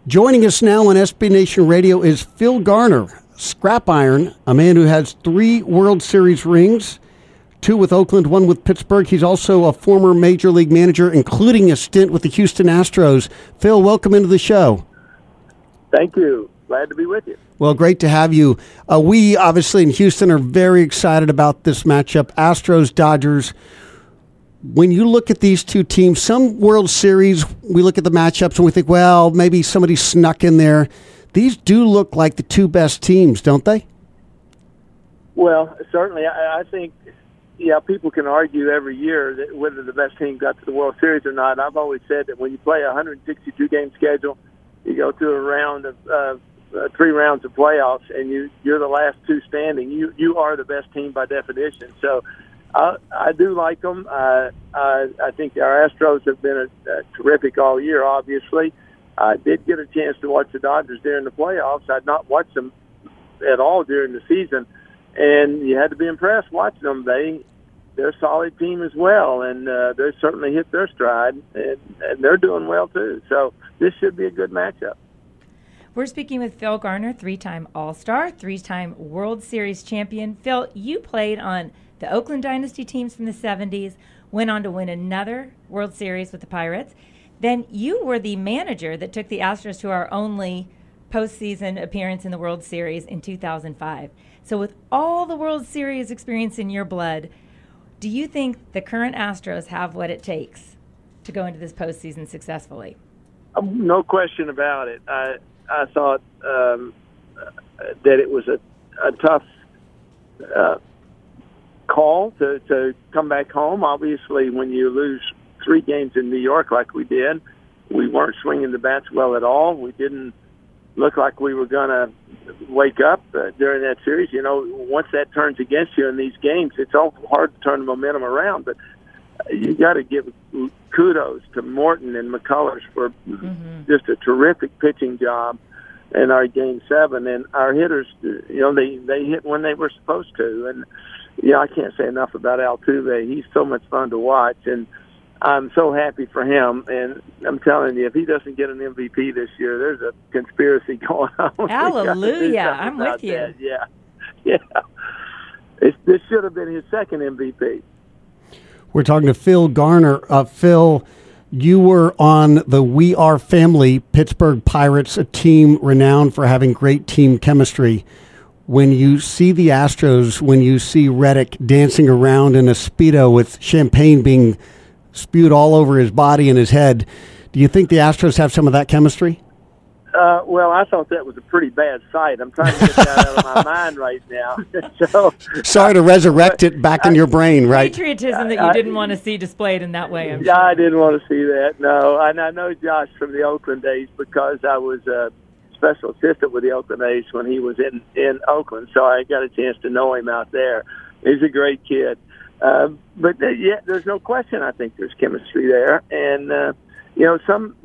Joining us now on SB Nation Radio is Phil Garner, scrap iron, a man who has 3 World Series rings, 2 with Oakland, 1 with Pittsburgh. He's also a former Major League manager, including a stint with the Houston Astros. Phil, welcome into the show. Thank you. Glad to be with you. Well, great to have you. We, obviously, in Houston are very excited about this matchup, Astros-Dodgers. When you look at these two teams, some World Series, we look at the matchups and we think, well, maybe somebody snuck in there. These do look like the 2 best teams, don't they? Well, certainly. I think, people can argue every year that whether the best team got to the World Series or not. I've always said that when you play a 162-game schedule, you go through a round of 3 rounds of playoffs, and you're the last 2 standing. You are the best team by definition. So I do like them. I think our Astros have been terrific all year, obviously. I did get a chance to watch the Dodgers during the playoffs. I'd not watched them at all during the season, and you had to be impressed watching them. They're a solid team as well, and they certainly hit their stride, and they're doing well too. So this should be a good matchup. We're speaking with Phil Garner, 3-time All-Star, 3-time World Series champion. Phil, you played on the Oakland Dynasty teams from the 70s, went on to win another World Series with the Pirates. Then you were the manager that took the Astros to our only postseason appearance in the World Series in 2005. So with all the World Series experience in your blood, do you think the current Astros have what it takes to go into this postseason successfully? No question about it. I thought that it was a tough call to come back home. Obviously, when you lose 3 games in New York like we did, we weren't swinging the bats well at all. We didn't look like we were going to wake up during that series. Once that turns against you in these games, it's awful hard to turn the momentum around. But you got to give kudos to Morton and McCullers for just a terrific pitching job in our Game 7. And our hitters, they hit when they were supposed to. And, I can't say enough about Altuve. He's so much fun to watch, and I'm so happy for him. And I'm telling you, if he doesn't get an MVP this year, there's a conspiracy going on. Hallelujah. I'm with you. That. Yeah. This should have been his second MVP. We're talking to Phil Garner. Phil, you were on the We Are Family Pittsburgh Pirates, a team renowned for having great team chemistry. When you see the Astros, when you see Reddick dancing around in a Speedo with champagne being spewed all over his body and his head, do you think the Astros have some of that chemistry? Well, I thought that was a pretty bad sight. I'm trying to get that out of my mind right now. Sorry to resurrect it back in your brain, right? Patriotism that you didn't want to see displayed in that way, I'm sure. Yeah, I didn't want to see that, no. And I know Josh from the Oakland days because I was a special assistant with the Oakland A's when he was in Oakland, so I got a chance to know him out there. He's a great kid. But there's no question I think there's chemistry there. And, some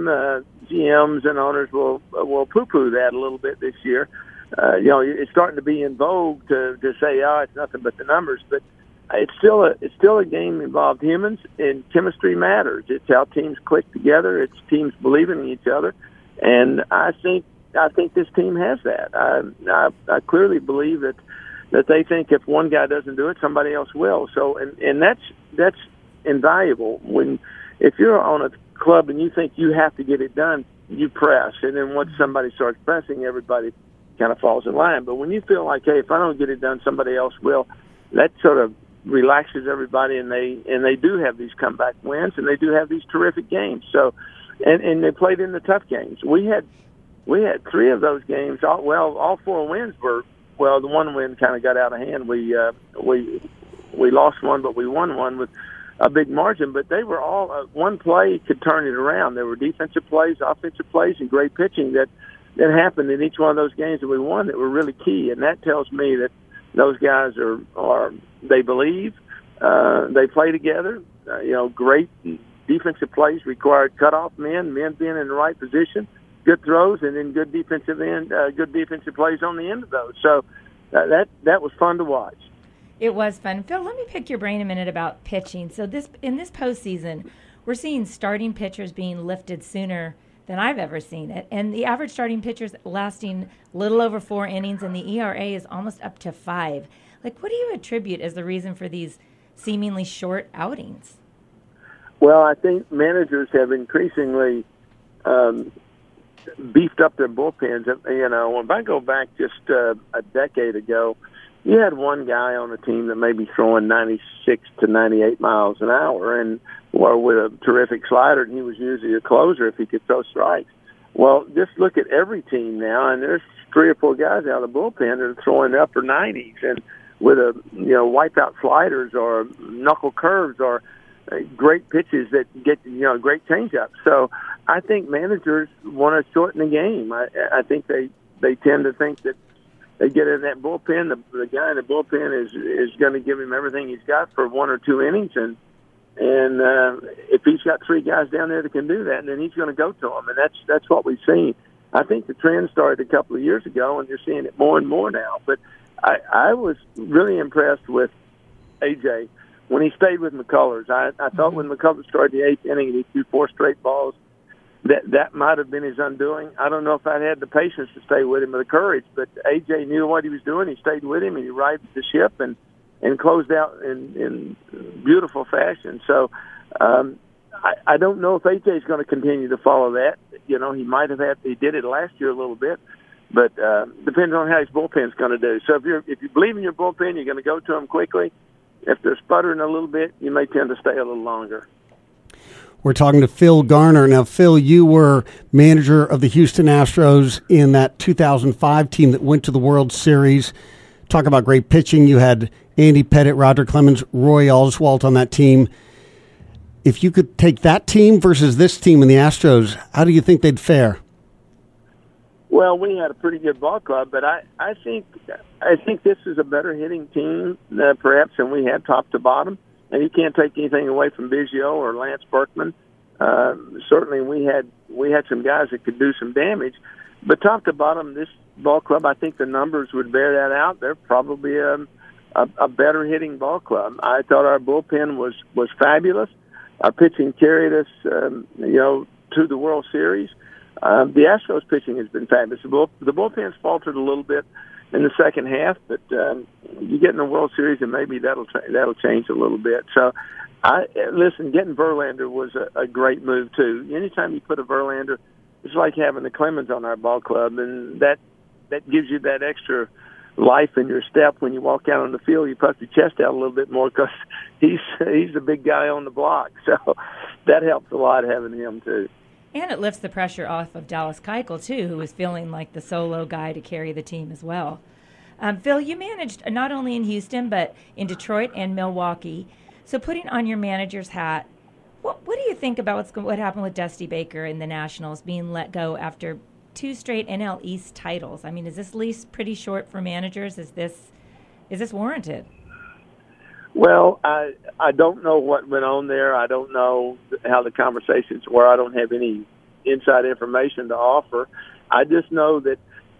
GMs and owners will poo-poo that a little bit this year. It's starting to be in vogue to say, it's nothing but the numbers. But it's still a game involved humans, and chemistry matters. It's how teams click together. It's teams believing in each other. And I think this team has that. I clearly believe that they think if one guy doesn't do it, somebody else will. So, and that's invaluable. If you're on a club and you think you have to get it done, you press. And then once somebody starts pressing, everybody kind of falls in line. But when you feel like, hey, if I don't get it done, somebody else will, that sort of relaxes everybody, and they do have these comeback wins, and they do have these terrific games. So, and they played in the tough games. We had 3 of those games. All 4 wins were. Well, the one win kind of got out of hand. We lost one, but we won one with a big margin. But they were all one play could turn it around. There were defensive plays, offensive plays, and great pitching that happened in each one of those games that we won that were really key. And that tells me that those guys are they believe, they play together. Great defensive plays required cutoff men being in the right position, good throws, and then good defensive plays on the end of those. So that was fun to watch. It was fun. Phil, let me pick your brain a minute about pitching. So in this postseason, we're seeing starting pitchers being lifted sooner than I've ever seen it. And the average starting pitcher's lasting little over 4 innings, and the ERA is almost up to 5. Like, what do you attribute as the reason for these seemingly short outings? Well, I think managers have increasingly beefed up their bullpens. You know, if I go back just a decade ago, you had one guy on the team that may be throwing 96 to 98 miles an hour, and or with a terrific slider, and he was usually a closer if he could throw strikes. Well, just look at every team now, and there's 3 or 4 guys out of the bullpen that are throwing upper 90s, and with wipeout sliders or knuckle curves or great pitches that get great changeups. So I think managers want to shorten the game. I think they tend to think that they get in that bullpen. The guy in the bullpen is going to give him everything he's got for 1 or 2 innings, and if he's got 3 guys down there that can do that, then he's going to go to them, and that's what we've seen. I think the trend started a couple of years ago, and you're seeing it more and more now. But I was really impressed with AJ when he stayed with McCullers. I thought when McCullers started the 8th inning and he threw 4 straight balls, that might have been his undoing. I don't know if I'd had the patience to stay with him or the courage, but AJ knew what he was doing. He stayed with him, and he righted the ship and closed out in beautiful fashion. So I don't know if AJ is going to continue to follow that. You know, he might have he did it last year a little bit, but depends on how his bullpen's going to do. So if you believe in your bullpen, you're going to go to them quickly. If they're sputtering a little bit, you may tend to stay a little longer. We're talking to Phil Garner. Now, Phil, you were manager of the Houston Astros in that 2005 team that went to the World Series. Talk about great pitching. You had Andy Pettitte, Roger Clemens, Roy Oswalt on that team. If you could take that team versus this team in the Astros, how do you think they'd fare? Well, we had a pretty good ball club, but I think this is a better hitting team perhaps than we had top to bottom. And you can't take anything away from Biggio or Lance Berkman. Certainly, we had some guys that could do some damage, but top to bottom, this ball club, I think the numbers would bear that out. They're probably a better hitting ball club. I thought our bullpen was fabulous. Our pitching carried us, to the World Series. The Astros pitching has been fabulous. The bullpen's faltered a little bit in the second half, but you get in the World Series and maybe that'll change a little bit. So, getting Verlander was a great move too. Anytime you put a Verlander, it's like having the Clemens on our ball club, and that gives you that extra life in your step when you walk out on the field. You puff your chest out a little bit more because he's the big guy on the block. So that helps a lot having him too. And it lifts the pressure off of Dallas Keuchel, too, who was feeling like the solo guy to carry the team as well. Phil, you managed not only in Houston, but in Detroit and Milwaukee. So putting on your manager's hat, what do you think about what happened with Dusty Baker and the Nationals being let go after 2 straight NL East titles? I mean, is this lease pretty short for managers? Is this warranted? Well, I don't know what went on there. I don't know how the conversations were. I don't have any inside information to offer. I just know that,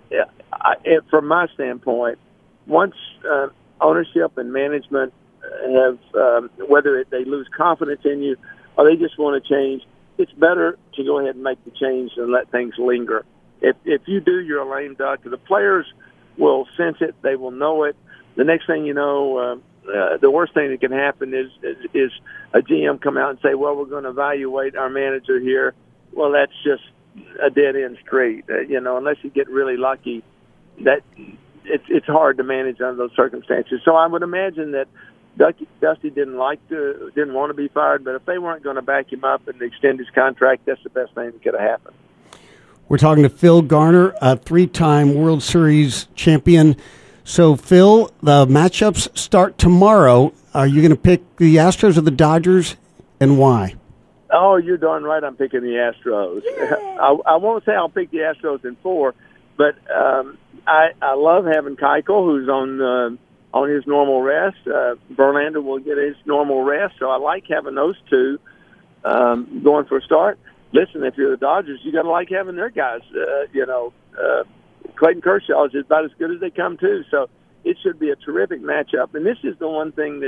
from my standpoint, once ownership and management have, whether they lose confidence in you or they just want to change, it's better to go ahead and make the change and let things linger. If you do, you're a lame duck. The players will sense it. They will know it. The next thing you know, the worst thing that can happen is a GM come out and say, well, we're going to evaluate our manager here. Well, that's just a dead-end street. Unless you get really lucky, that it's hard to manage under those circumstances. So I would imagine that Dusty didn't want to be fired, but if they weren't going to back him up and extend his contract, that's the best thing that could have happened. We're talking to Phil Garner, a 3-time World Series champion. So, Phil, the matchups start tomorrow. Are you going to pick the Astros or the Dodgers, and why? Oh, you're darn right I'm picking the Astros. I won't say I'll pick the Astros in 4, but I love having Keuchel, who's on his normal rest. Verlander will get his normal rest, so I like having those two going for a start. Listen, if you're the Dodgers, you got to like having their guys, Clayton Kershaw is about as good as they come, too. So it should be a terrific matchup. And this is the one thing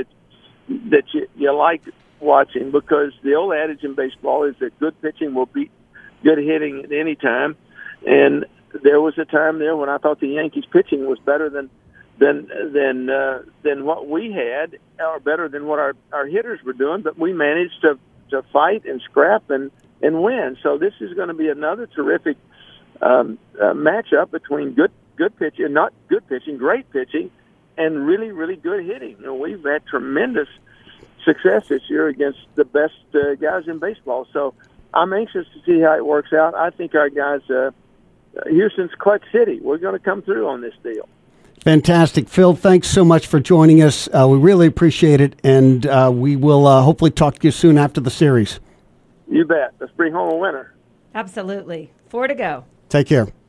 that you like watching, because the old adage in baseball is that good pitching will beat good hitting at any time. And there was a time there when I thought the Yankees pitching was better than what we had, or better than what our hitters were doing. But we managed to fight and scrap and win. So this is going to be another terrific matchup between good pitching, not good pitching, great pitching, and really, really good hitting. You know, we've had tremendous success this year against the best guys in baseball. So I'm anxious to see how it works out. I think our guys, Houston's clutch city. We're going to come through on this deal. Fantastic. Phil, thanks so much for joining us. We really appreciate it, and we will hopefully talk to you soon after the series. You bet. Let's bring home a winner. Absolutely. 4 to go. Take care.